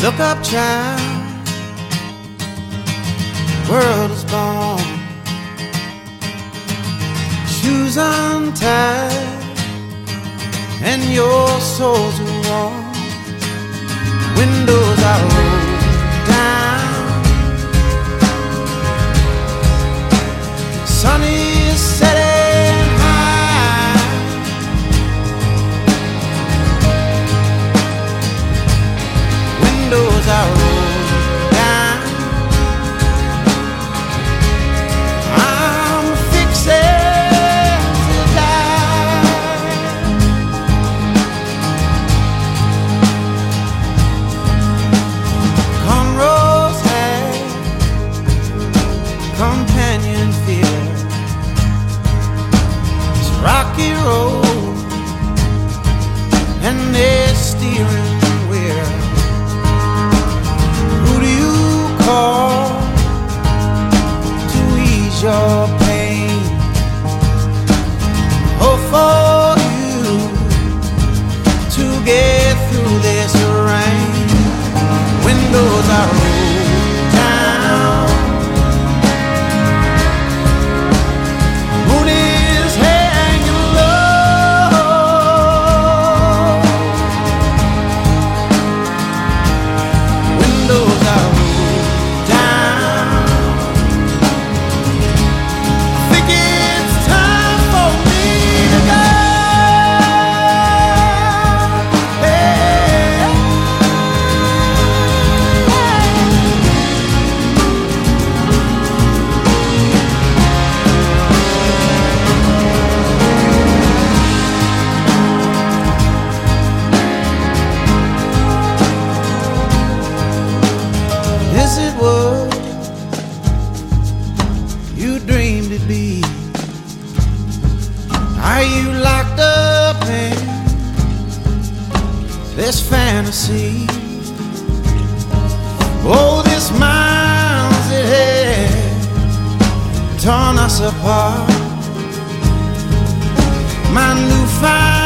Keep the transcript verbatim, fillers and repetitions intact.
Look up, child, world is born. Shoes untied and your soul's warm. Windows are rolled down. Sun is setting high. Windows are rolled down. I'm fixing to die. Cornrows have companion fear. It's rocky road and they're steering wheel. Who do you call to ease your pain? Hope for you to get through this rain. Windows are rolled down. Moon is hanging low. Windows are rolled down. I think it's time for me to go. Hey. Is it what you dreamed it'd be? Are you locked up in this fantasy? Oh, this miles it had torn us apart. My new fire